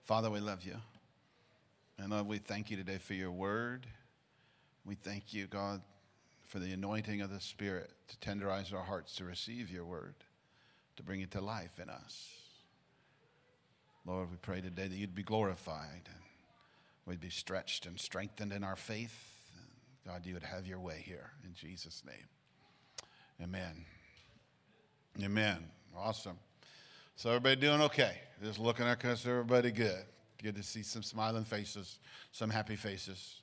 Father, we love you. And Lord, we thank you today for your word. We thank you, God, for the anointing of the Spirit to tenderize our hearts to receive your word, to bring it to life in us. Lord, we pray today that you'd be glorified and we'd be stretched and strengthened in our faith. God, you would have your way here in Jesus' name. Amen. Amen. Awesome. So everybody doing okay? Just looking at us, everybody good. Good to see some smiling faces, some happy faces.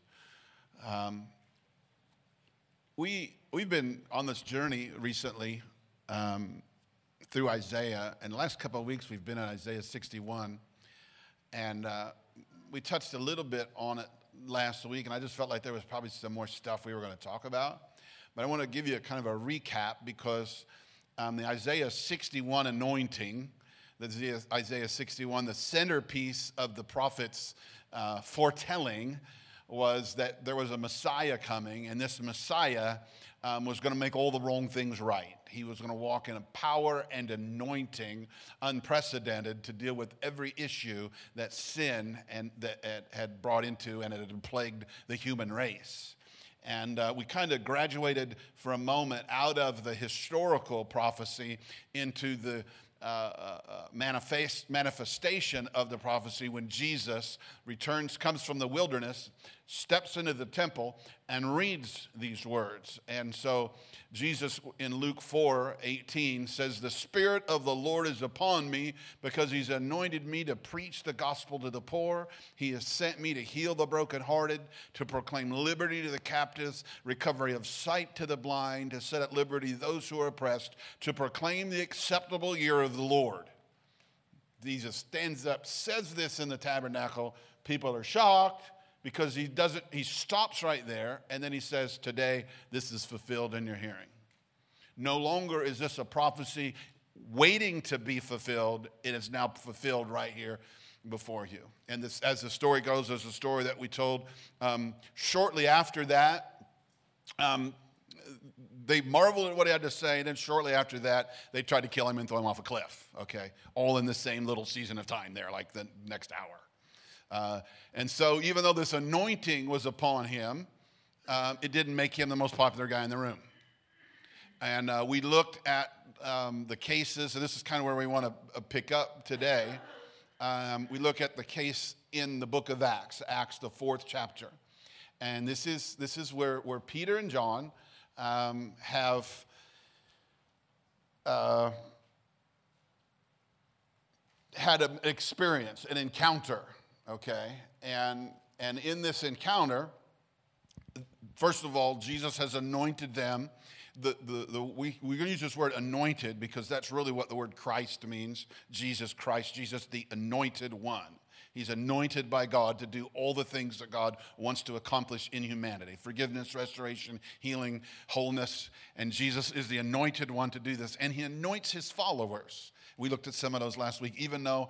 We've been on this journey recently through Isaiah, and the last couple of weeks we've been in Isaiah 61, and we touched a little bit on it last week, and I just felt like there was probably some more stuff we were going to talk about. But I want to give you a kind of a recap because the Isaiah 61 anointing, the Isaiah 61, the centerpiece of the prophet's foretelling was that there was a Messiah coming, and this Messiah was going to make all the wrong things right. He was going to walk in a power and anointing unprecedented to deal with every issue that sin and that had brought into and it had plagued the human race. And we kind of graduated for a moment out of the historical prophecy into the manifestation of the prophecy when Jesus returns, comes from the wilderness, steps into the temple, and reads these words. And so Jesus in Luke 4:18 says, "The Spirit of the Lord is upon me because he's anointed me to preach the gospel to the poor. He has sent me to heal the brokenhearted, to proclaim liberty to the captives, recovery of sight to the blind, to set at liberty those who are oppressed, to proclaim the acceptable year of the Lord." Jesus stands up, says this in the tabernacle. People are shocked because he stops right there, and then he says, "Today this is fulfilled in your hearing." No longer is this a prophecy waiting to be fulfilled. It is now fulfilled right here before you. And this, as the story goes, there's a story that we told shortly after that. They marveled at what he had to say, and then shortly after that, they tried to kill him and throw him off a cliff, okay? All in the same little season of time there, like the next hour. And so even though this anointing was upon him, it didn't make him the most popular guy in the room. And we looked at the cases, and this is kind of where we want to pick up today. We look at the case in the book of Acts, the 4th chapter. And this is where Peter and John have had an experience, an encounter, okay? And in this encounter, first of all, Jesus has anointed them. We're going to use this word anointed because that's really what the word Christ means. Jesus Christ, Jesus the anointed one. He's anointed by God to do all the things that God wants to accomplish in humanity. Forgiveness, restoration, healing, wholeness. And Jesus is the anointed one to do this. And he anoints his followers. We looked at some of those last week, even though,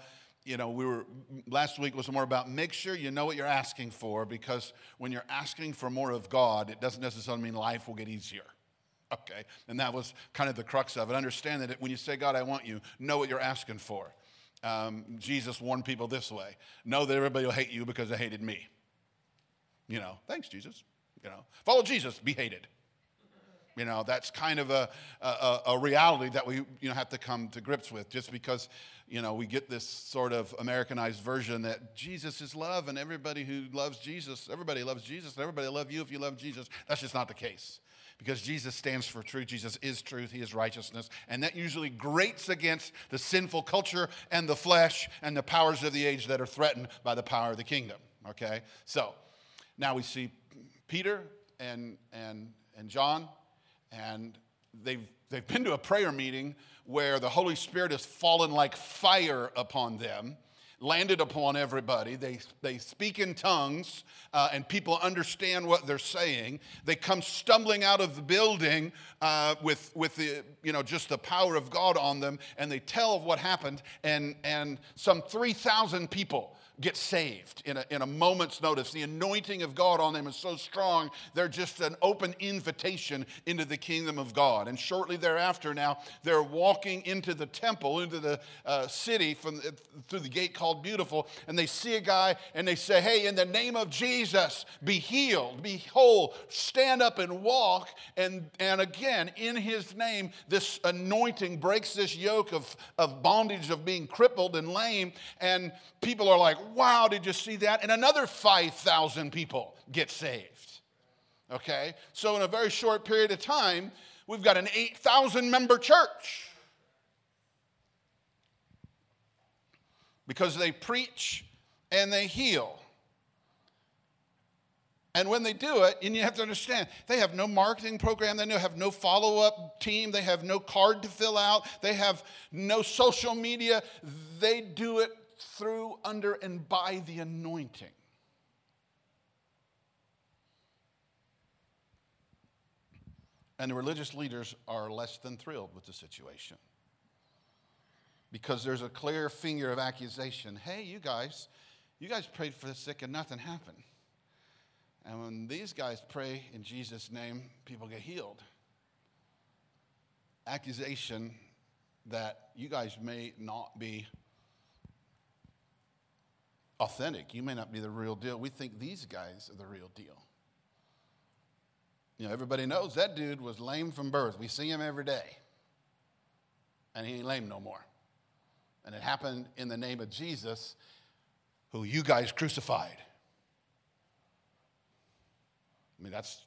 last week was more about make sure you know what you're asking for, because when you're asking for more of God, it doesn't necessarily mean life will get easier. Okay? And that was kind of the crux of it. Understand that when you say, "God, I want you," know what you're asking for. Jesus warned people this way: know that everybody will hate you because they hated me. Thanks, Jesus. Follow Jesus, be hated. That's kind of a reality that we have to come to grips with. Just because we get this sort of Americanized version that Jesus is love, and everybody who loves Jesus, everybody loves Jesus, and everybody will love you if you love Jesus. That's just not the case. Because Jesus stands for truth. Jesus is truth. He is righteousness. And that usually grates against the sinful culture and the flesh and the powers of the age that are threatened by the power of the kingdom. Okay? So now we see Peter and John, and they've been to a prayer meeting where the Holy Spirit has fallen like fire upon them, landed upon everybody. They speak in tongues, and people understand what they're saying. They come stumbling out of the building with the just the power of God on them, and they tell of what happened. And some 3,000 people get saved in a moment's notice. The anointing of God on them is so strong, they're just an open invitation into the kingdom of God. And shortly thereafter now, they're walking into the temple, into the city through the gate called called Beautiful, and they see a guy and they say, hey, in the name of Jesus, be healed, be whole, stand up and walk. And again, in his name, this anointing breaks this yoke of bondage of being crippled and lame. And people are like, wow, did you see that? And another 5,000 people get saved. Okay? So in a very short period of time, we've got an 8,000 member church. Because they preach and they heal. And when they do it, and you have to understand, they have no marketing program, they have no follow-up team, they have no card to fill out, they have no social media. They do it through, under, and by the anointing. And the religious leaders are less than thrilled with the situation. Because there's a clear finger of accusation. Hey, you guys prayed for the sick and nothing happened. And when these guys pray in Jesus' name, people get healed. Accusation that you guys may not be authentic. You may not be the real deal. We think these guys are the real deal. You know, everybody knows that dude was lame from birth. We see him every day. And he ain't lame no more. And it happened in the name of Jesus, who you guys crucified. I mean, that's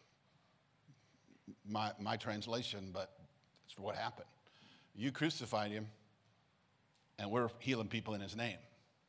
my translation, but it's what happened. You crucified him, and we're healing people in his name.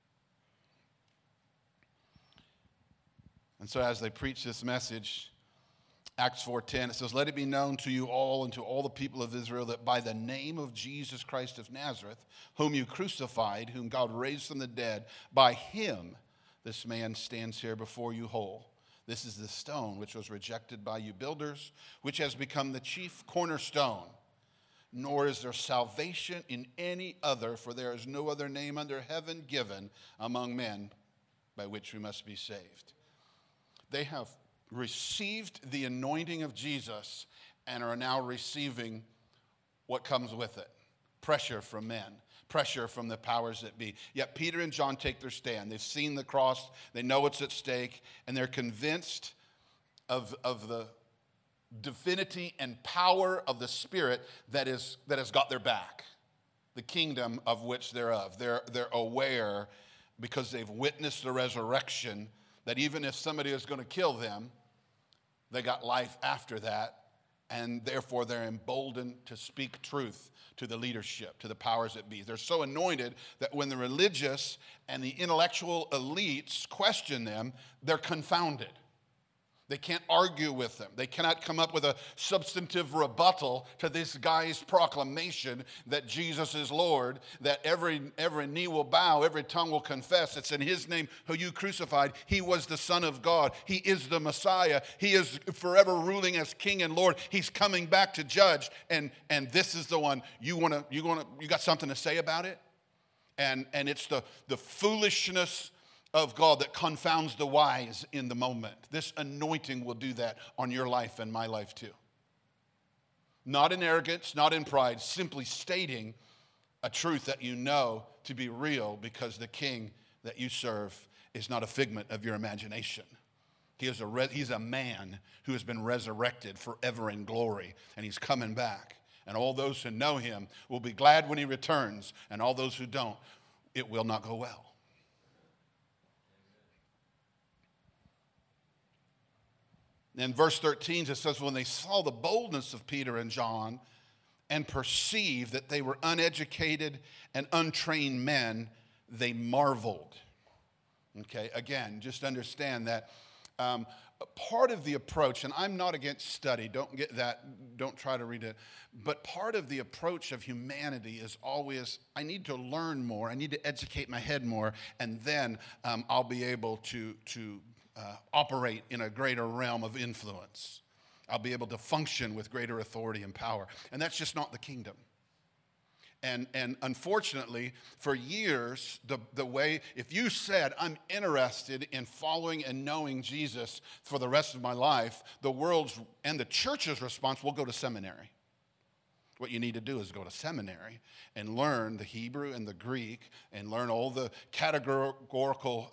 And so as they preach this message, Acts 4:10, it says, let it be known to you all and to all the people of Israel that by the name of Jesus Christ of Nazareth, whom you crucified, whom God raised from the dead, by him this man stands here before you whole. This is the stone which was rejected by you builders, which has become the chief cornerstone. Nor is there salvation in any other, for there is no other name under heaven given among men by which we must be saved. They have received the anointing of Jesus and are now receiving what comes with it. Pressure from men, pressure from the powers that be. Yet Peter and John take their stand. They've seen the cross, they know what's at stake, and they're convinced of the divinity and power of the Spirit that has got their back, the kingdom of which they're of. They're aware, because they've witnessed the resurrection, that even if somebody is going to kill them, they got life after that, and therefore they're emboldened to speak truth to the leadership, to the powers that be. They're so anointed that when the religious and the intellectual elites question them, they're confounded. They can't argue with them. They cannot come up with a substantive rebuttal to this guy's proclamation that Jesus is Lord, that every knee will bow, every tongue will confess. It's in his name who you crucified. He was the Son of God. He is the Messiah. He is forever ruling as King and Lord. He's coming back to judge. And this is the one you got something to say about it? And it's the foolishness of God that confounds the wise in the moment. This anointing will do that on your life and my life too. Not in arrogance, not in pride, simply stating a truth that you know to be real, because the King that you serve is not a figment of your imagination. He's a man who has been resurrected forever in glory, and he's coming back. And all those who know him will be glad when he returns, and all those who don't, it will not go well. In verse 13, it says, when they saw the boldness of Peter and John and perceived that they were uneducated and untrained men, they marveled. Okay, again, just understand that part of the approach, and I'm not against study, don't try to read it, but part of the approach of humanity is always, I need to learn more, I need to educate my head more, and then I'll be able to operate in a greater realm of influence. I'll be able to function with greater authority and power. And that's just not the kingdom. And unfortunately, for years, the way, if you said, I'm interested in following and knowing Jesus for the rest of my life, the world's and the church's response will go to seminary. What you need to do is go to seminary and learn the Hebrew and the Greek and learn all the categorical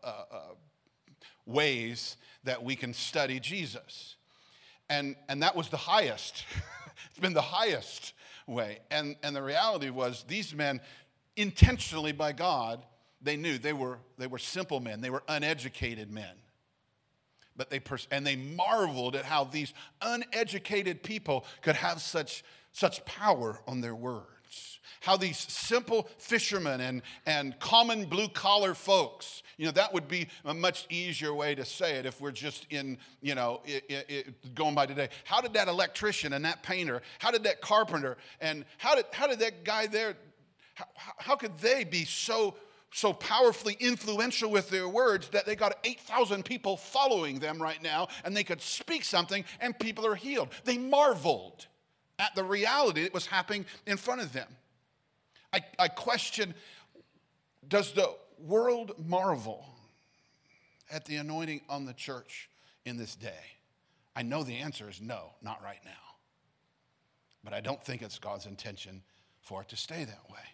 ways that we can study Jesus. And that was the highest. It's been the highest way. And the reality was these men, intentionally by God, they knew they were simple men. They were uneducated men. But they marveled at how these uneducated people could have such power on their words. How these simple fishermen and common blue-collar folks, that would be a much easier way to say it if we're just in, going by today. How did that electrician and that painter, how did that carpenter, and how did that guy there, how could they be so powerfully influential with their words that they got 8,000 people following them right now, and they could speak something and people are healed? They marveled at the reality that was happening in front of them. I question, does the world marvel at the anointing on the church in this day? I know the answer is no, not right now. But I don't think it's God's intention for it to stay that way.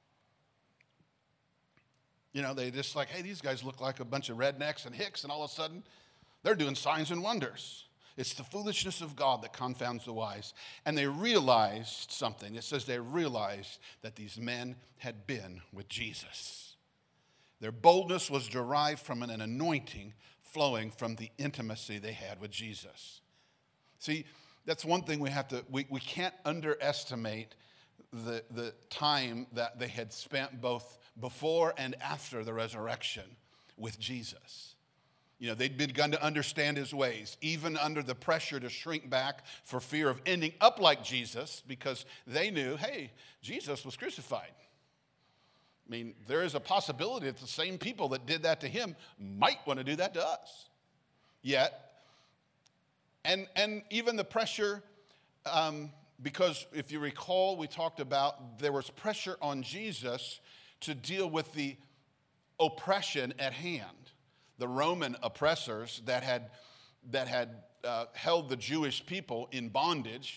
They just like, hey, these guys look like a bunch of rednecks and hicks, and all of a sudden, they're doing signs and wonders. It's the foolishness of God that confounds the wise. And they realized something. It says they realized that these men had been with Jesus. Their boldness was derived from an anointing flowing from the intimacy they had with Jesus. See, that's one thing we can't underestimate the time that they had spent both before and after the resurrection with Jesus. They'd begun to understand his ways, even under the pressure to shrink back for fear of ending up like Jesus, because they knew, hey, Jesus was crucified. I mean, there is a possibility that the same people that did that to him might want to do that to us. Yet, and even the pressure, because if you recall, we talked about there was pressure on Jesus to deal with the oppression at hand. The Roman oppressors that had held the Jewish people in bondage.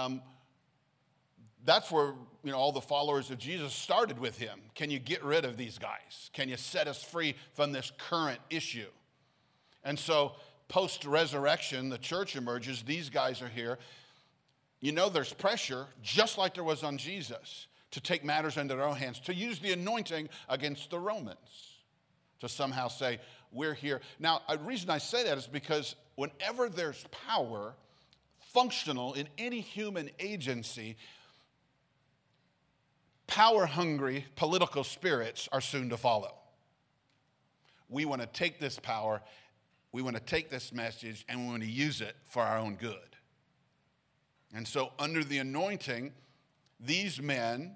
That's where all the followers of Jesus started with him. Can you get rid of these guys? Can you set us free from this current issue? And so post-resurrection, the church emerges. These guys are here. There's pressure, just like there was on Jesus, to take matters into their own hands, to use the anointing against the Romans, to somehow say, we're here. Now, the reason I say that is because whenever there's power functional in any human agency, power-hungry political spirits are soon to follow. We want to take this power, we want to take this message, and we want to use it for our own good. And so under the anointing, these men,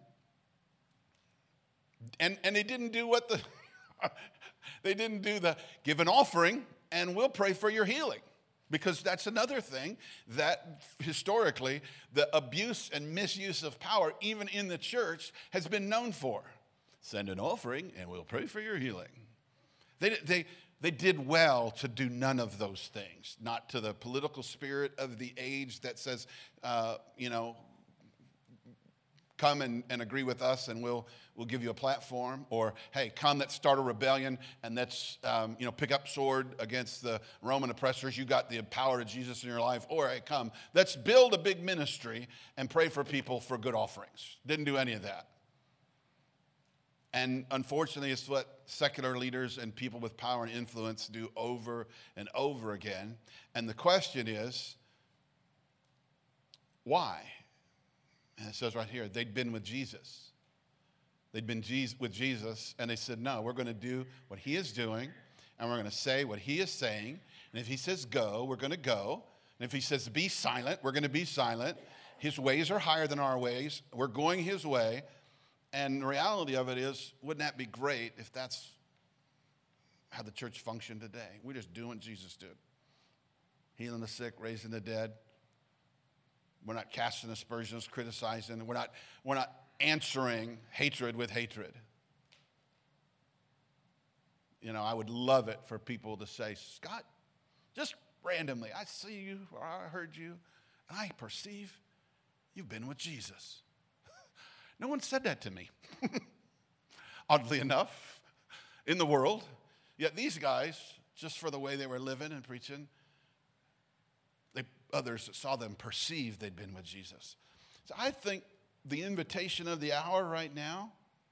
and they didn't do what the... They didn't do the give an offering and we'll pray for your healing. Because that's another thing that historically the abuse and misuse of power, even in the church, has been known for. Send an offering and we'll pray for your healing. They did well to do none of those things. Not to the political spirit of the age that says, come and agree with us and we'll give you a platform. Or, hey, come, let's start a rebellion and let's, pick up sword against the Roman oppressors. You got the power of Jesus in your life. Or, hey, come, let's build a big ministry and pray for people for good offerings. Didn't do any of that. And unfortunately, it's what secular leaders and people with power and influence do over and over again. And the question is, why? And it says right here, they'd been with Jesus. They'd been with Jesus, and they said, no, we're going to do what he is doing, and we're going to say what he is saying. And if he says go, we're going to go. And if he says be silent, we're going to be silent. His ways are higher than our ways. We're going his way. And the reality of it is, wouldn't that be great if that's how the church functioned today? We're just doing what Jesus did. Healing the sick, raising the dead. We're not casting aspersions, criticizing. We're not answering hatred with hatred. I would love it for people to say, Scott, just randomly, I see you or I heard you, and I perceive you've been with Jesus. No one said that to me. Oddly enough, in the world. Yet these guys, just for the way they were living and preaching, others that saw them perceived they'd been with Jesus. So I think the invitation of the hour right now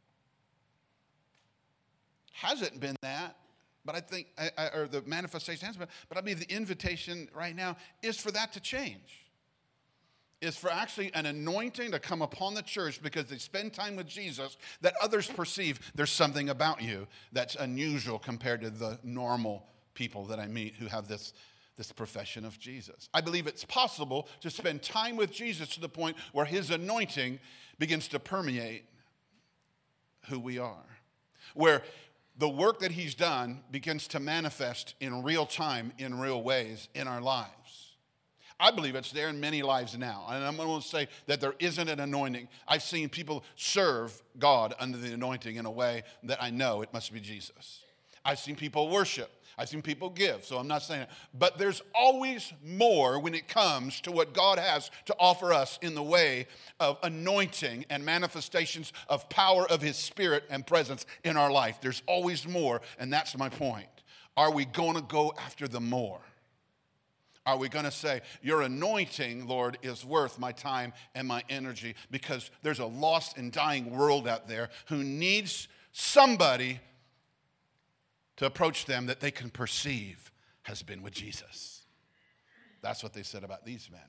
hasn't been that, but I think, or the manifestation has been, but I mean the invitation right now is for that to change. Is for actually an anointing to come upon the church because they spend time with Jesus that others perceive there's something about you that's unusual compared to the normal people that I meet who have this profession of Jesus. I believe it's possible to spend time with Jesus to the point where his anointing begins to permeate who we are. Where the work that he's done begins to manifest in real time, in real ways in our lives. I believe it's there in many lives now. And I'm going to say that there isn't an anointing. I've seen people serve God under the anointing in a way that I know it must be Jesus. I've seen people worship. I've seen people give. So I'm not saying it. But there's always more when it comes to what God has to offer us in the way of anointing and manifestations of power of his Spirit and presence in our life. There's always more, and that's my point. Are we going to go after the more? Are we going to say, your anointing, Lord, is worth my time and my energy because there's a lost and dying world out there who needs somebody to approach them that they can perceive has been with Jesus. That's what they said about these men.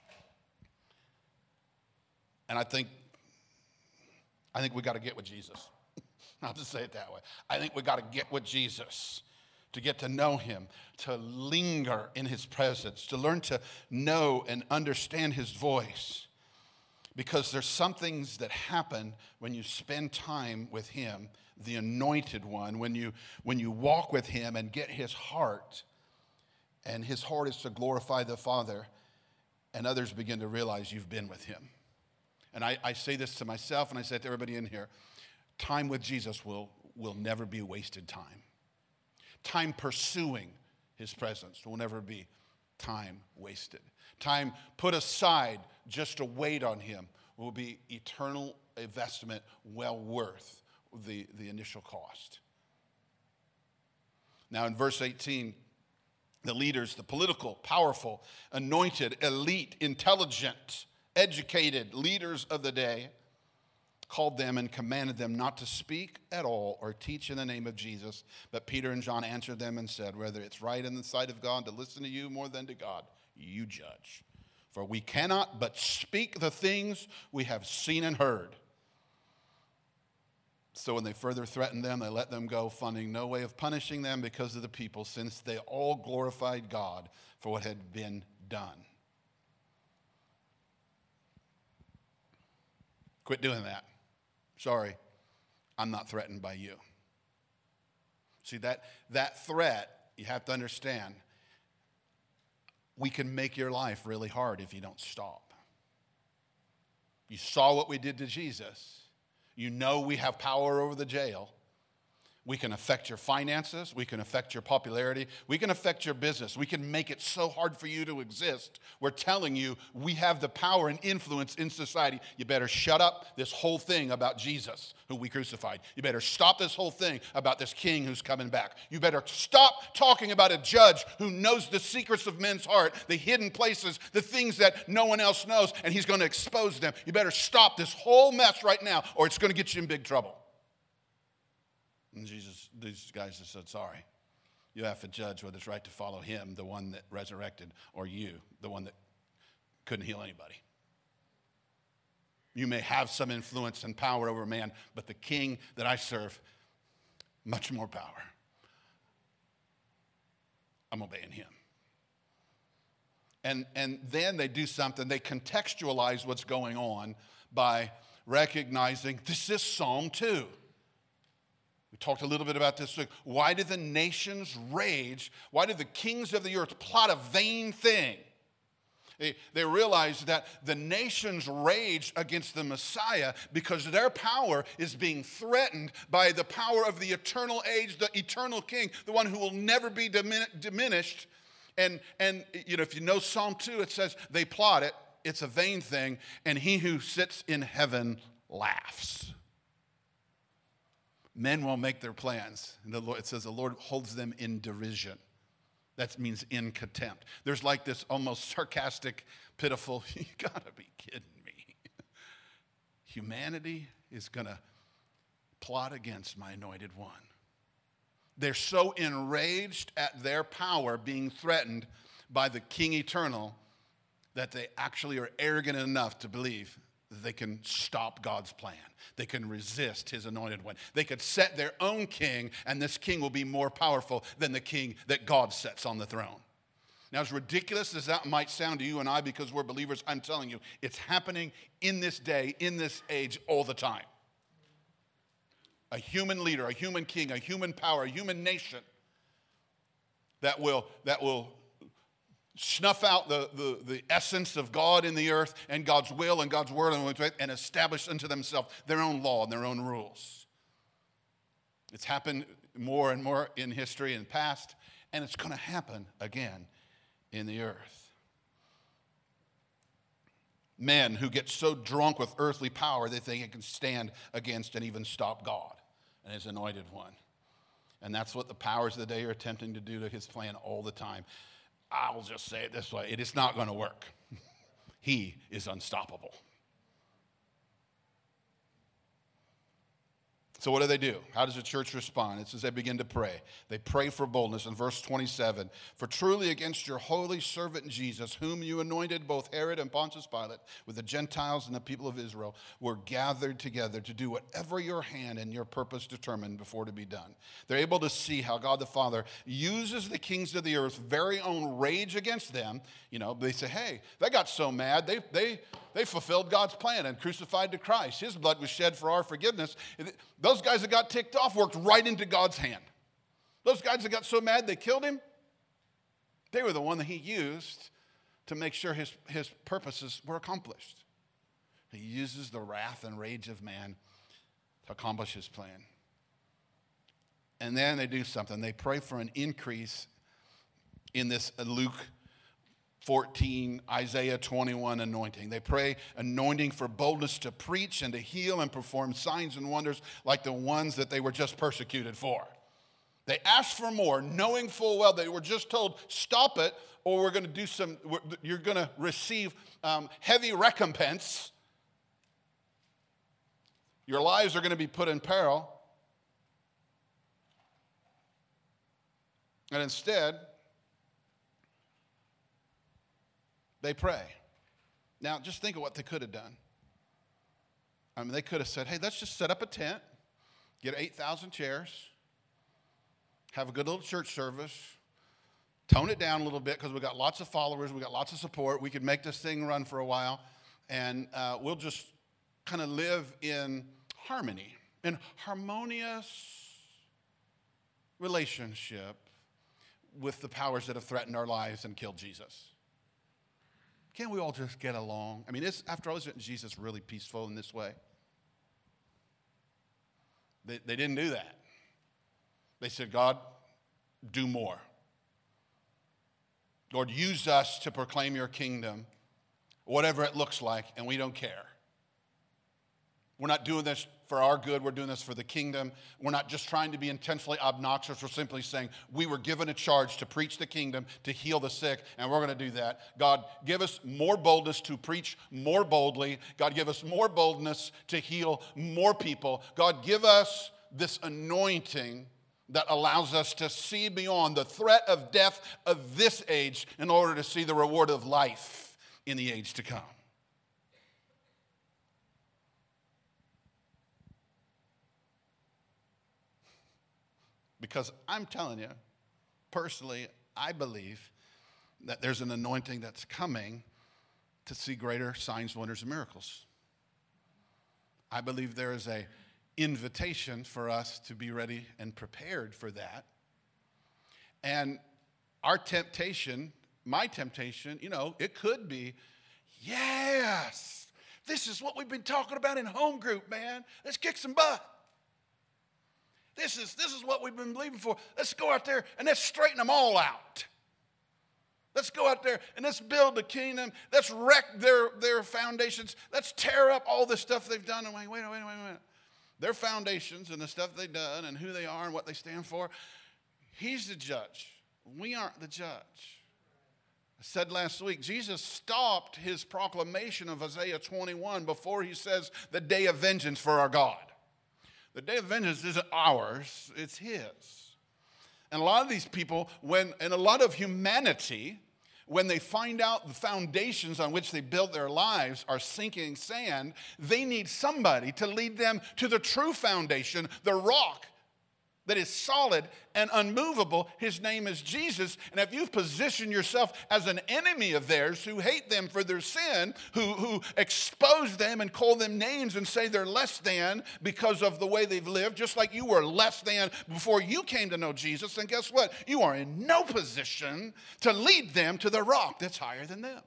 And I think we got to get with Jesus. I'll just say it that way. I think we got to get with Jesus. To get to know him, to linger in his presence, to learn to know and understand his voice. Because there's some things that happen when you spend time with him, the anointed one, when you walk with him and get his heart. And his heart is to glorify the Father, and others begin to realize you've been with him. And I say this to myself, and I say it to everybody in here. Time with Jesus will never be wasted time. Time pursuing his presence will never be time wasted. Time put aside just to wait on him will be eternal investment well worth the initial cost. Now in verse 18, the leaders, the political, powerful, anointed, elite, intelligent, educated leaders of the day called them and commanded them not to speak at all or teach in the name of Jesus. But Peter and John answered them and said, whether it's right in the sight of God to listen to you more than to God, you judge. For we cannot but speak the things we have seen and heard. So when they further threatened them, they let them go, finding no way of punishing them because of the people, since they all glorified God for what had been done. Quit doing that. Sorry, I'm not threatened by you. See, that threat, you have to understand, we can make your life really hard if you don't stop. You saw what we did to Jesus. You know we have power over the jail. We can affect your finances. We can affect your popularity. We can affect your business. We can make it so hard for you to exist. We're telling you we have the power and influence in society. You better shut up this whole thing about Jesus, who we crucified. You better stop this whole thing about this king who's coming back. You better stop talking about a judge who knows the secrets of men's heart, the hidden places, the things that no one else knows, and he's going to expose them. You better stop this whole mess right now, or it's going to get you in big trouble. And these guys just said, sorry, you have to judge whether it's right to follow him, the one that resurrected, or you, the one that couldn't heal anybody. You may have some influence and power over man, but the king that I serve, much more power. I'm obeying him. And then they do something. They contextualize what's going on by recognizing this is Psalm 2. We talked a little bit about this. Why did the nations rage? Why did the kings of the earth plot a vain thing? They realized that the nations raged against the Messiah because their power is being threatened by the power of the eternal age, the eternal king, the one who will never be diminished. And you know, if you know Psalm 2, it says they plot it. it's a vain thing, and he who sits in heaven laughs. Men will make their plans, and it says the Lord holds them in derision. That means in contempt. There's like this almost sarcastic, pitiful, you gotta be kidding me. Humanity is gonna plot against my anointed one. They're so enraged at their power being threatened by the King Eternal that they actually are arrogant enough to believe that they can stop God's plan. They can resist his anointed one. They could set their own king, and this king will be more powerful than the king that God sets on the throne. Now, as ridiculous as that might sound to you and I, because we're believers, I'm telling you, it's happening in this day, in this age, all the time. A human leader, a human king, a human power, a human nation that will snuff out the essence of God in the earth and God's will and God's word and establish unto themselves their own law and their own rules. It's happened more and more in history and past, and it's going to happen again in the earth. Men who get so drunk with earthly power that they can stand against and even stop God and his anointed one. And that's what the powers of the day are attempting to do to his plan all the time. I'll just say it this way, it is not going to work. He is unstoppable. So what do? How does the church respond? It says they begin to pray. They pray for boldness in verse 27. For truly against your holy servant Jesus, whom you anointed, both Herod and Pontius Pilate, with the Gentiles and the people of Israel, were gathered together to do whatever your hand and your purpose determined before to be done. They're able to see how God the Father uses the kings of the earth's very own rage against them. You know, they say, hey, they got so mad, they fulfilled God's plan and crucified to Christ. His blood was shed for our forgiveness. Those guys that got ticked off worked right into God's hand. Those guys that got so mad they killed him, they were the one that he used to make sure his purposes were accomplished. He uses the wrath and rage of man to accomplish his plan. And then they do something. They pray for an increase in this Luke 14, Isaiah 21 anointing. They pray anointing for boldness to preach and to heal and perform signs and wonders like the ones that they were just persecuted for. They asked for more, knowing full well they were just told, stop it, or we're going to you're going to receive heavy recompense. Your lives are going to be put in peril. And instead, they pray. Now, just think of what they could have done. I mean, they could have said, hey, let's just set up a tent, get 8,000 chairs, have a good little church service, tone it down a little bit because we got lots of followers, we got lots of support, we could make this thing run for a while, and we'll just kind of live in harmony, in harmonious relationship with the powers that have threatened our lives and killed Jesus. Can't we all just get along? I mean, after all, isn't Jesus really peaceful in this way? They didn't do that. They said, God, do more. Lord, use us to proclaim your kingdom, whatever it looks like, and we don't care. We're not doing this for our good. We're doing this for the kingdom. We're not just trying to be intentionally obnoxious. We're simply saying we were given a charge to preach the kingdom, to heal the sick, and we're going to do that. God, give us more boldness to preach more boldly. God, give us more boldness to heal more people. God, give us this anointing that allows us to see beyond the threat of death of this age in order to see the reward of life in the age to come. Because I'm telling you, personally, I believe that there's an anointing that's coming to see greater signs, wonders, and miracles. I believe there is an invitation for us to be ready and prepared for that. And our temptation, my temptation, it could be, yes, this is what we've been talking about in home group, man. Let's kick some butt. This is what we've been believing for. Let's go out there and let's straighten them all out. Let's go out there and let's build the kingdom. Let's wreck their foundations. Let's tear up all the stuff they've done. And wait a minute. Their foundations and the stuff they've done and who they are and what they stand for, he's the judge. We aren't the judge. I said last week, Jesus stopped his proclamation of Isaiah 21 before he says the day of vengeance for our God. The day of vengeance isn't ours, it's his. And a lot of these people, and a lot of humanity, when they find out the foundations on which they built their lives are sinking sand, they need somebody to lead them to the true foundation, the rock that is solid and unmovable. His name is Jesus. And if you've positioned yourself as an enemy of theirs who hate them for their sin, who expose them and call them names and say they're less than because of the way they've lived, just like you were less than before you came to know Jesus, then guess what? You are in no position to lead them to the rock that's higher than them.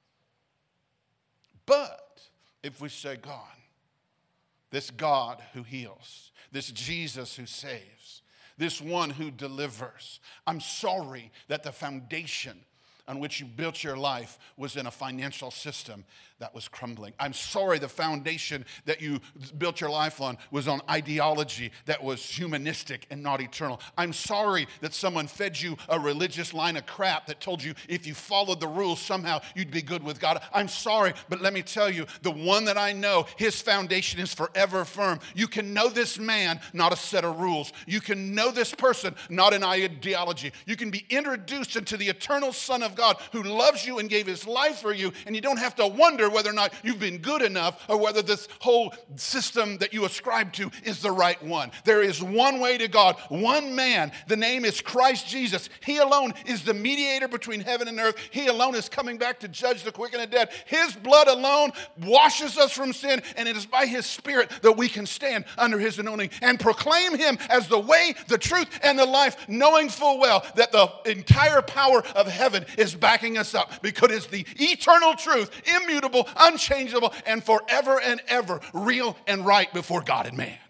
But if we say, God, this God who heals, this Jesus who saves, this one who delivers, I'm sorry that the foundation on which you built your life was in a financial system that was crumbling. I'm sorry the foundation that you built your life on was on ideology that was humanistic and not eternal. I'm sorry that someone fed you a religious line of crap that told you if you followed the rules, somehow you'd be good with God. I'm sorry, but let me tell you, the one that I know, his foundation is forever firm. You can know this man, not a set of rules. You can know this person, not an ideology. You can be introduced into the eternal Son of God who loves you and gave his life for you, and you don't have to wonder whether or not you've been good enough or whether this whole system that you ascribe to is the right one. There is one way to God, one man. The name is Christ Jesus. He alone is the mediator between heaven and earth. He alone is coming back to judge the quick and the dead. His blood alone washes us from sin, and it is by his Spirit that we can stand under his anointing and proclaim him as the way, the truth, and the life, knowing full well that the entire power of heaven is backing us up because it's the eternal truth, immutable, unchangeable, and forever and ever real and right before God and man.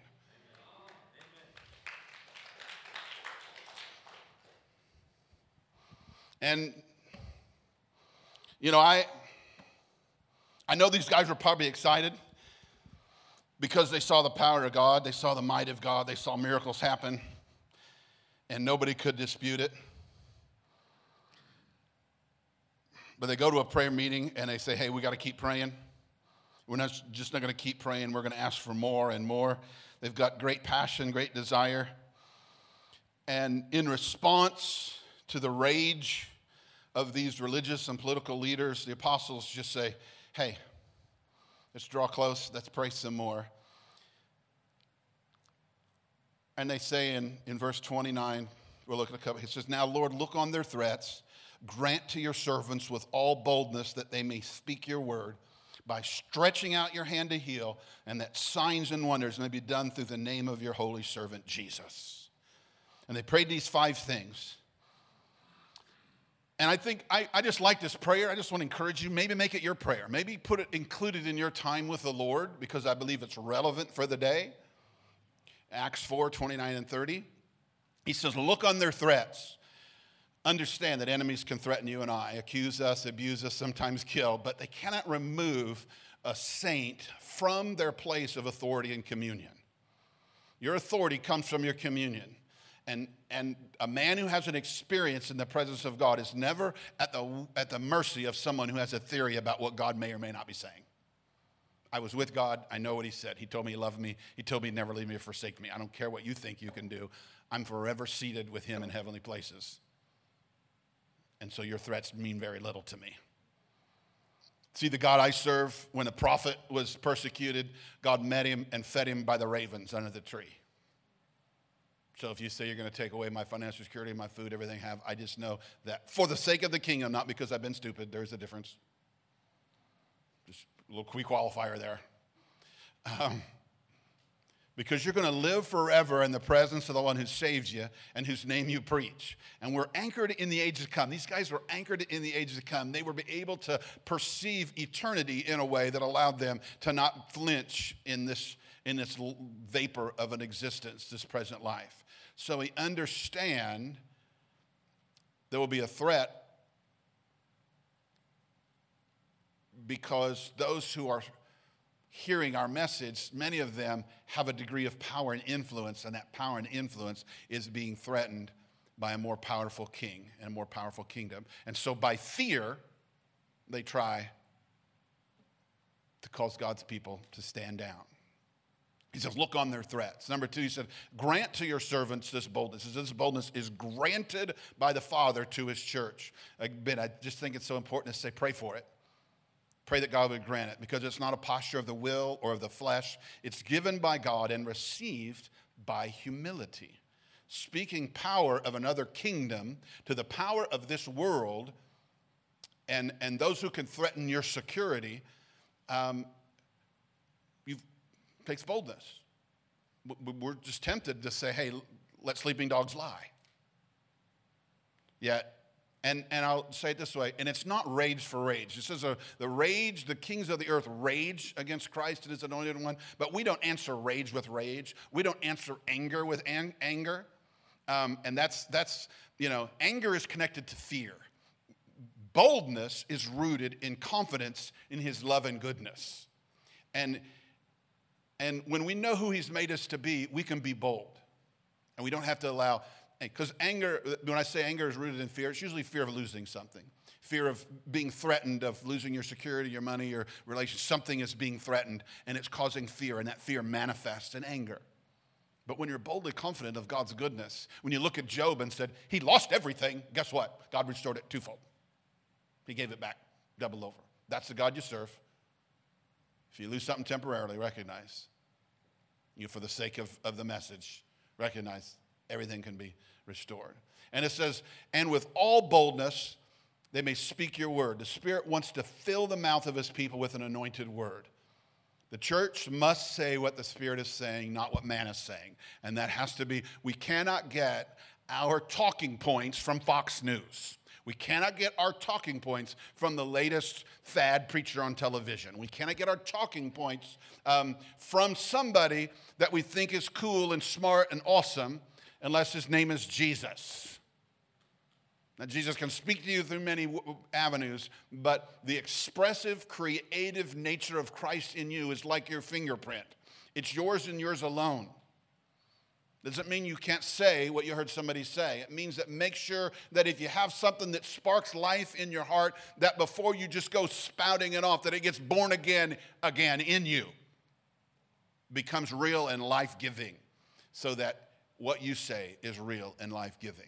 And, you know, I know these guys were probably excited because they saw the power of God, they saw the might of God, they saw miracles happen, and nobody could dispute it. But they go to a prayer meeting and they say, hey, we got to keep praying. We're not going to keep praying. We're going to ask for more and more. They've got great passion, great desire. And in response to the rage of these religious and political leaders, the apostles just say, hey, let's draw close. Let's pray some more. And they say in verse 29, we'll look at a couple. It says, now, Lord, look on their threats. Grant to your servants with all boldness that they may speak your word by stretching out your hand to heal, and that signs and wonders may be done through the name of your holy servant Jesus. And they prayed these 5 things. And I think I just like this prayer. I just want to encourage you, maybe make it your prayer. Maybe include it in your time with the Lord, because I believe it's relevant for the day. Acts 4, 29 and 30. He says, look on their threats. Understand that enemies can threaten you and I, accuse us, abuse us, sometimes kill, but they cannot remove a saint from their place of authority and communion. Your authority comes from your communion. And a man who has an experience in the presence of God is never at the mercy of someone who has a theory about what God may or may not be saying. I was with God. I know what he said. He told me he loved me. He told me he'd never leave me or forsake me. I don't care what you think you can do. I'm forever seated with him in heavenly places. And so your threats mean very little to me. See, the God I serve, when a prophet was persecuted, God met him and fed him by the ravens under the tree. So if you say you're going to take away my financial security, my food, everything I have, I just know that for the sake of the kingdom, not because I've been stupid, there's a difference. Just a little qualifier there. Because you're going to live forever in the presence of the one who saves you and whose name you preach. And we're anchored in the age to come. These guys were anchored in the age to come. They were able to perceive eternity in a way that allowed them to not flinch in this vapor of an existence, this present life. So we understand there will be a threat because those who are hearing our message, many of them have a degree of power and influence, and that power and influence is being threatened by a more powerful king and a more powerful kingdom. And so by fear, they try to cause God's people to stand down. He says, look on their threats. Number 2, he said, grant to your servants this boldness. He says, this boldness is granted by the Father to his church. Again, I just think it's so important to say, pray for it. Pray that God would grant it, because it's not a posture of the will or of the flesh. It's given by God and received by humility. Speaking power of another kingdom to the power of this world and those who can threaten your security, takes boldness. We're just tempted to say, hey, let sleeping dogs lie. Yet, and I'll say it this way, and it's not rage for rage. It says the kings of the earth rage against Christ and his anointed one, but we don't answer rage with rage. We don't answer anger with anger. And that's anger is connected to fear. Boldness is rooted in confidence in his love and goodness. And when we know who he's made us to be, we can be bold. And we don't have to allow, because anger, when I say anger is rooted in fear, it's usually fear of losing something. Fear of being threatened, of losing your security, your money, your relationship. Something is being threatened, and it's causing fear, and that fear manifests in anger. But when you're boldly confident of God's goodness, when you look at Job and said, he lost everything, guess what? God restored it twofold. He gave it back, double over. That's the God you serve. If you lose something temporarily, recognize, for the sake of the message, recognize everything can be restored. And it says, and with all boldness, they may speak your word. The Spirit wants to fill the mouth of his people with an anointed word. The church must say what the Spirit is saying, not what man is saying. And that has to be, we cannot get our talking points from Fox News. We cannot get our talking points from the latest fad preacher on television. We cannot get our talking points from somebody that we think is cool and smart and awesome unless his name is Jesus. Now, Jesus can speak to you through many avenues, but the expressive, creative nature of Christ in you is like your fingerprint. It's yours and yours alone. Doesn't mean you can't say what you heard somebody say. It means that make sure that if you have something that sparks life in your heart, that before you just go spouting it off, that it gets born again in you, becomes real and life-giving, so that what you say is real and life-giving.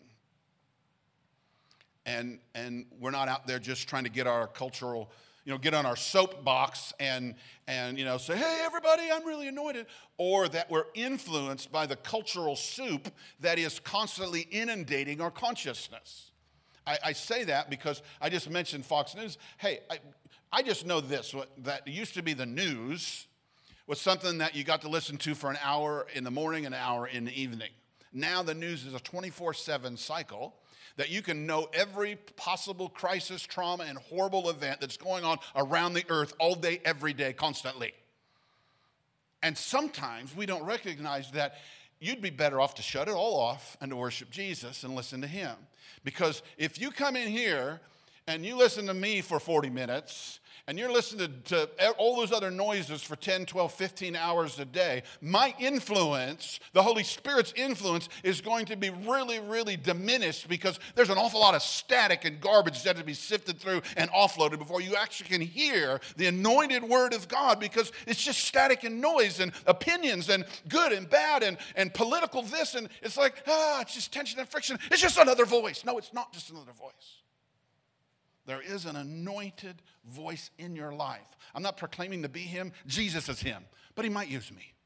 And we're not out there just trying to get our cultural, get on our soapbox and say, hey, everybody, I'm really anointed. Or that we're influenced by the cultural soup that is constantly inundating our consciousness. I say that because I just mentioned Fox News. Hey, I just know this, that used to be the news was something that you got to listen to for an hour in the morning and an hour in the evening. Now the news is a 24/7 cycle that you can know every possible crisis, trauma, and horrible event that's going on around the earth all day, every day, constantly. And sometimes we don't recognize that you'd be better off to shut it all off and to worship Jesus and listen to him. Because if you come in here and you listen to me for 40 minutes, and you're listening to all those other noises for 10, 12, 15 hours a day, my influence, the Holy Spirit's influence, is going to be really, really diminished because there's an awful lot of static and garbage that has to be sifted through and offloaded before you actually can hear the anointed word of God, because it's just static and noise and opinions and good and bad and political this, and it's like, it's just tension and friction. It's just another voice. No, it's not just another voice. There is an anointed voice in your life. I'm not proclaiming to be him. Jesus is him. But he might use me.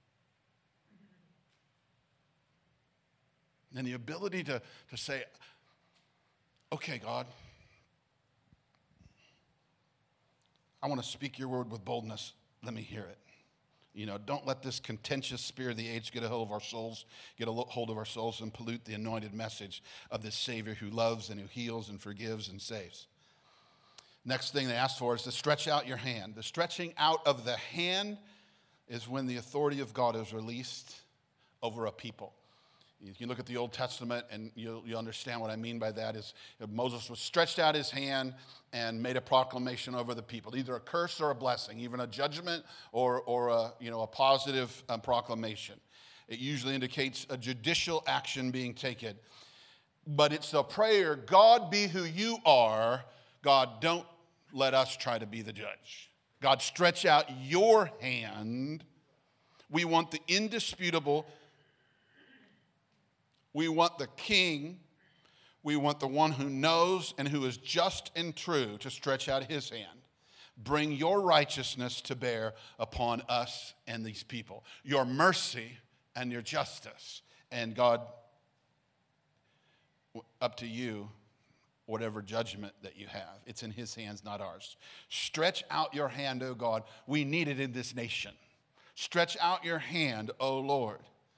And the ability to say, okay, God, I want to speak your word with boldness. Let me hear it. Don't let this contentious spirit of the age get a hold of our souls, and pollute the anointed message of this Savior who loves and who heals and forgives and saves. Next thing they ask for is to stretch out your hand. The stretching out of the hand is when the authority of God is released over a people. You can look at the Old Testament and you'll understand what I mean by that is Moses was stretched out his hand and made a proclamation over the people, either a curse or a blessing, even a judgment or a positive proclamation. It usually indicates a judicial action being taken. But it's a prayer, God, be who you are. God, don't let us try to be the judge. God, stretch out your hand. We want the indisputable. We want the king. We want the one who knows and who is just and true to stretch out his hand. Bring your righteousness to bear upon us and these people. Your mercy and your justice. And God, up to you, whatever judgment that you have. It's in his hands, not ours. Stretch out your hand, O God. We need it in this nation. Stretch out your hand, O Lord.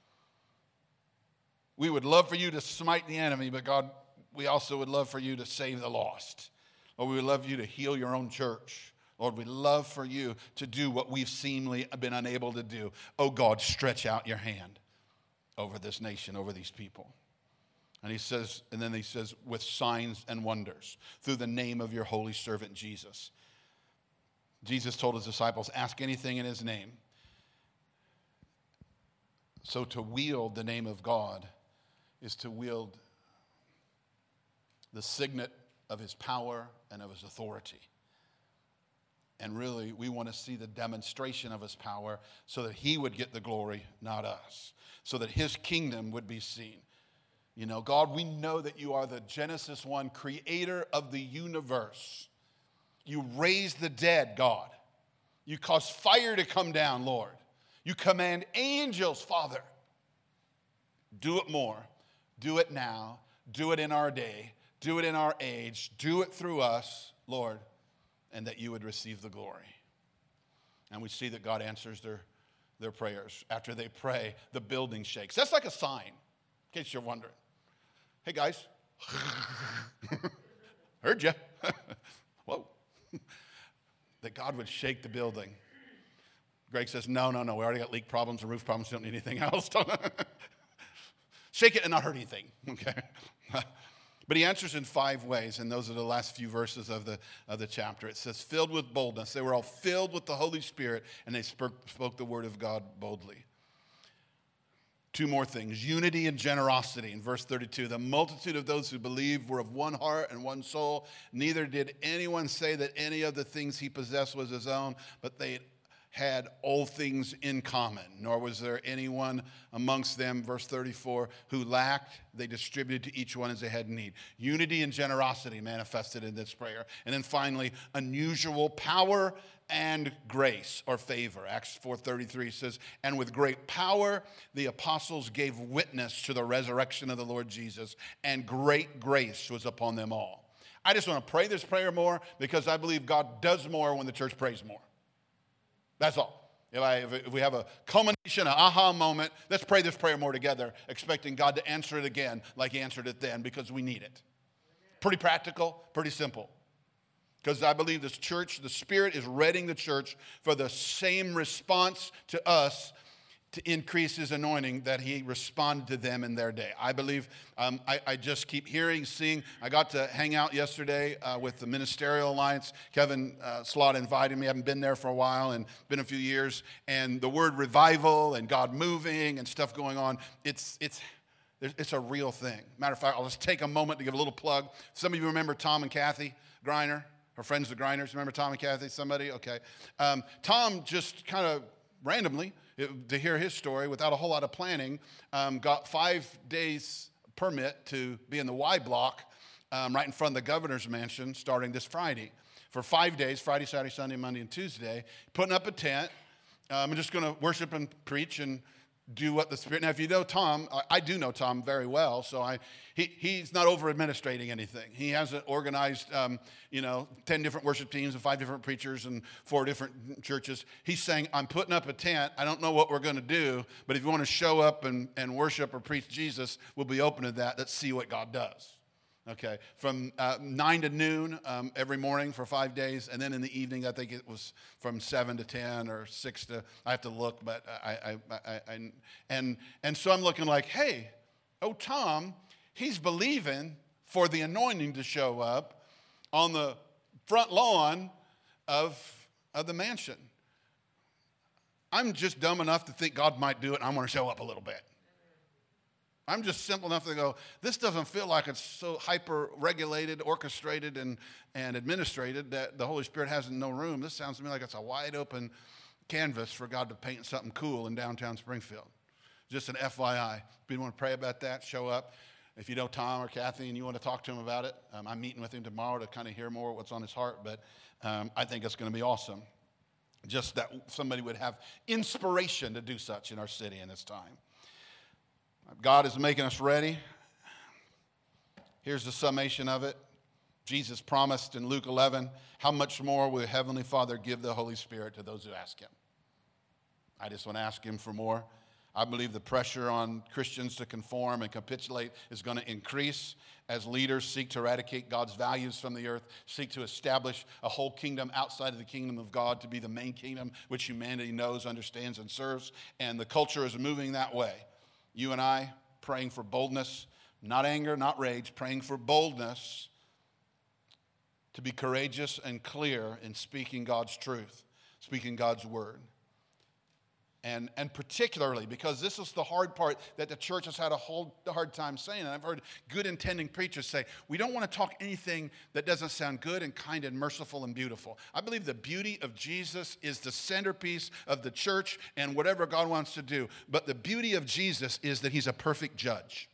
We would love for you to smite the enemy, but God, we also would love for you to save the lost. Lord, we would love you to heal your own church. Lord, we'd love for you to do what we've seemingly been unable to do. Oh God, stretch out your hand over this nation, over these people. And then he says, with signs and wonders, through the name of your holy servant Jesus. Jesus told his disciples, ask anything in his name. So to wield the name of God is to wield the signet of his power and of his authority. And really, we want to see the demonstration of his power so that he would get the glory, not us. So that his kingdom would be seen. You know, God, we know that you are the Genesis 1 creator of the universe. You raise the dead, God. You cause fire to come down, Lord. You command angels, Father. Do it more. Do it now. Do it in our day. Do it in our age. Do it through us, Lord, and that you would receive the glory. And we see that God answers their prayers. After they pray, the building shakes. That's like a sign, in case you're wondering. Hey, guys. Heard you. Whoa. That God would shake the building. Greg says, no. We already got leak problems and roof problems. We don't need anything else. Shake it and not hurt anything. Okay. But he answers in 5 ways, and those are the last few verses of the chapter. It says, filled with boldness. They were all filled with the Holy Spirit, and they spoke the word of God boldly. 2 more things, unity and generosity. In verse 32, the multitude of those who believed were of one heart and one soul. Neither did anyone say that any of the things he possessed was his own, but they had all things in common, nor was there anyone amongst them, verse 34, who lacked. They distributed to each one as they had need. Unity and generosity manifested in this prayer. And then finally, unusual power and grace or favor. Acts 4:33 says, and with great power the apostles gave witness to the resurrection of the Lord Jesus, and great grace was upon them all. I just want to pray this prayer more because I believe God does more when the church prays more. That's all. If we have a culmination, an aha moment, let's pray this prayer more together, expecting God to answer it again like he answered it then, because we need it. Pretty practical, pretty simple. Because I believe this church, the Spirit is readying the church for the same response to us to increase his anointing that he responded to them in their day. I believe, I just keep hearing, seeing. I got to hang out yesterday with the Ministerial Alliance. Kevin Slott invited me. I haven't been there for a while and been a few years. And the word revival and God moving and stuff going on, it's a real thing. Matter of fact, I'll just take a moment to give a little plug. Some of you remember Tom and Kathy Greiner, her friends the Greiners. Remember Tom and Kathy? Somebody? Okay. Tom just kind of randomly, to hear his story without a whole lot of planning, got 5 days permit to be in the Y block right in front of the governor's mansion starting this Friday. For 5 days, Friday, Saturday, Sunday, Monday, and Tuesday, putting up a tent. I'm just going to worship and preach and do what the Spirit. Now, if you know Tom, I do know Tom very well, so he's not over-administrating anything. He hasn't organized, 10 different worship teams and 5 different preachers and 4 different churches. He's saying, I'm putting up a tent. I don't know what we're going to do, but if you want to show up and worship or preach Jesus, we'll be open to that. Let's see what God does. Okay, from 9 to noon every morning for 5 days, and then in the evening, I think it was from 7 to 10 or 6 to, I have to look, but and so I'm looking like, hey, Oh, Tom, he's believing for the anointing to show up on the front lawn of the mansion. I'm just dumb enough to think God might do it, and I'm going to show up a little bit. I'm just simple enough to go, this doesn't feel like it's so hyper-regulated, orchestrated, and administrated that the Holy Spirit has no room. This sounds to me like it's a wide-open canvas for God to paint something cool in downtown Springfield. Just an FYI. If you want to pray about that, show up. If you know Tom or Kathy and you want to talk to him about it, I'm meeting with him tomorrow to kind of hear more what's on his heart, but I think it's going to be awesome. Just that somebody would have inspiration to do such in our city in this time. God is making us ready. Here's the summation of it. Jesus promised in Luke 11, how much more will Heavenly Father give the Holy Spirit to those who ask him? I just want to ask him for more. I believe the pressure on Christians to conform and capitulate is going to increase as leaders seek to eradicate God's values from the earth, seek to establish a whole kingdom outside of the kingdom of God to be the main kingdom which humanity knows, understands, and serves. And the culture is moving that way. You and I praying for boldness, not anger, not rage, praying for boldness to be courageous and clear in speaking God's truth, speaking God's word. And particularly, because this is the hard part that the church has had a hard time saying, and I've heard good intending preachers say, we don't want to talk anything that doesn't sound good and kind and merciful and beautiful. I believe the beauty of Jesus is the centerpiece of the church and whatever God wants to do. But the beauty of Jesus is that he's a perfect judge.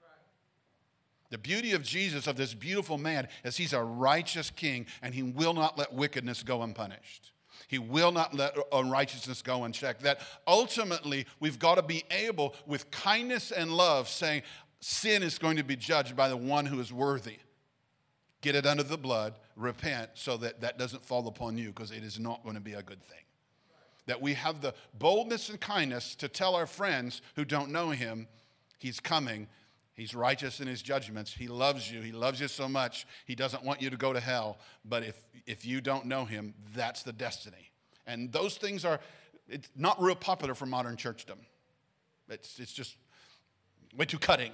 The beauty of Jesus, of this beautiful man, is he's a righteous king, and he will not let wickedness go unpunished. He will not let unrighteousness go unchecked. That ultimately, we've got to be able, with kindness and love, saying, sin is going to be judged by the one who is worthy. Get it under the blood, repent, so that that doesn't fall upon you, because it is not going to be a good thing. That we have the boldness and kindness to tell our friends who don't know him, he's coming. He's righteous in his judgments. He loves you. He loves you so much. He doesn't want you to go to hell. But if you don't know him, that's the destiny. And those things it's not real popular for modern churchdom. It's just way too cutting.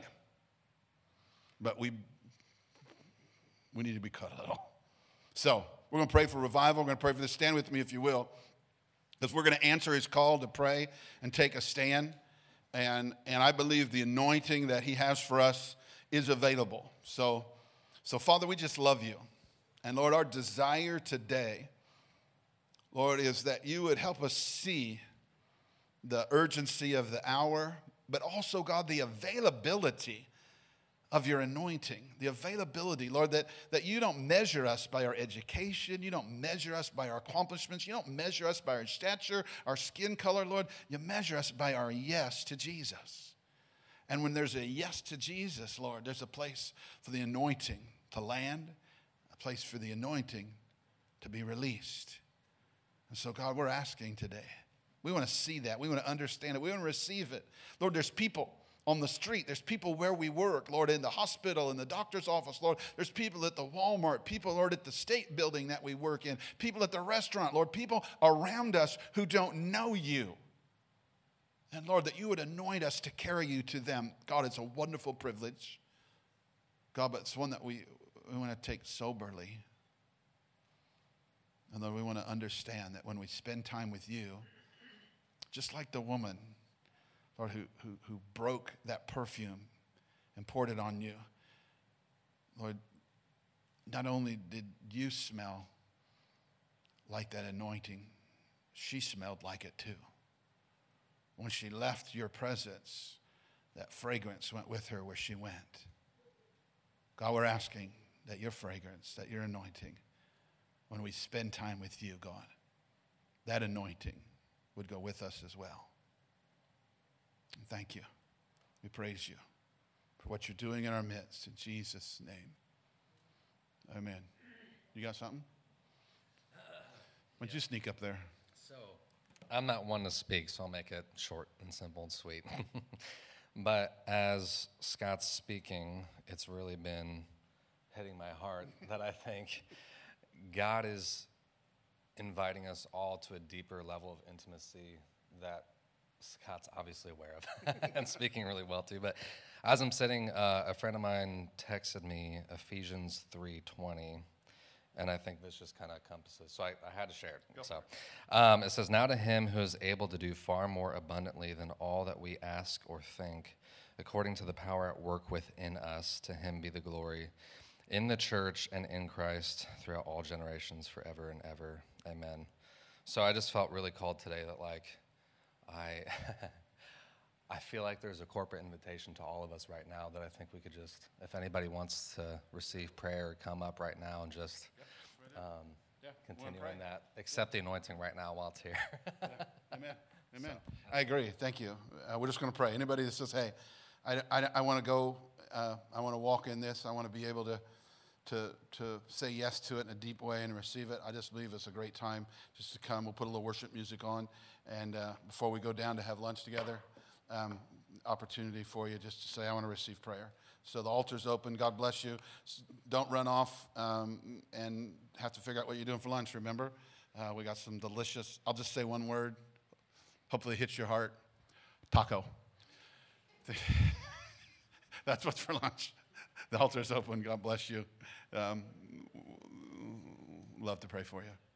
But we need to be cut a little. So we're going to pray for revival. We're going to pray for this. Stand with me if you will. Because we're going to answer his call to pray and take a stand. And I believe the anointing that he has for us is available. So Father, we just love you. And Lord, our desire today, Lord, is that you would help us see the urgency of the hour, but also, God, the availability of your anointing, the availability, Lord, that you don't measure us by our education. You don't measure us by our accomplishments. You don't measure us by our stature, our skin color, Lord. You measure us by our yes to Jesus. And when there's a yes to Jesus, Lord, there's a place for the anointing to land, a place for the anointing to be released. And so, God, we're asking today. We want to see that. We want to understand it. We want to receive it. Lord, there's people on the street. There's people where we work, Lord, in the hospital, in the doctor's office, Lord. There's people at the Walmart, people, Lord, at the state building that we work in, people at the restaurant, Lord, people around us who don't know you. And Lord, that you would anoint us to carry you to them. God, it's a wonderful privilege. God, but it's one that we want to take soberly. And Lord, we want to understand that when we spend time with you, just like the woman, Lord, who broke that perfume and poured it on you. Lord, not only did you smell like that anointing, she smelled like it too. When she left your presence, that fragrance went with her where she went. God, we're asking that your fragrance, that your anointing, when we spend time with you, God, that anointing would go with us as well. Thank you. We praise you for what you're doing in our midst. In Jesus' name. Amen. You got something? Why don't you sneak up there? So, I'm not one to speak, so I'll make it short and simple and sweet. But as Scott's speaking, it's really been hitting my heart that I think God is inviting us all to a deeper level of intimacy that Scott's obviously aware of and speaking really well too. But as I'm sitting, a friend of mine texted me Ephesians 3:20, and I think this just kind of encompasses. So I had to share it. So it says, "Now to him who is able to do far more abundantly than all that we ask or think, according to the power at work within us, to him be the glory in the church and in Christ throughout all generations, forever and ever. Amen." So I just felt really called today that, like, I feel like there's a corporate invitation to all of us right now that I think we could just, if anybody wants to receive prayer, come up right now and just continue in that. Accept the anointing right now while it's here. Amen. Amen. So, I agree. Thank you. We're just going to pray. Anybody that says, hey, I want to go, I want to walk in this, I want to be able to say yes to it in a deep way and receive it, I just believe it's a great time just to come. We'll put a little worship music on, and before we go down to have lunch together, opportunity for you just to say, I want to receive prayer. So the altar's open. God bless you. Don't run off and have to figure out what you're doing for lunch, remember? We got some delicious, I'll just say one word, hopefully it hits your heart, taco. That's what's for lunch. The altar's open. God bless you. Love to pray for you.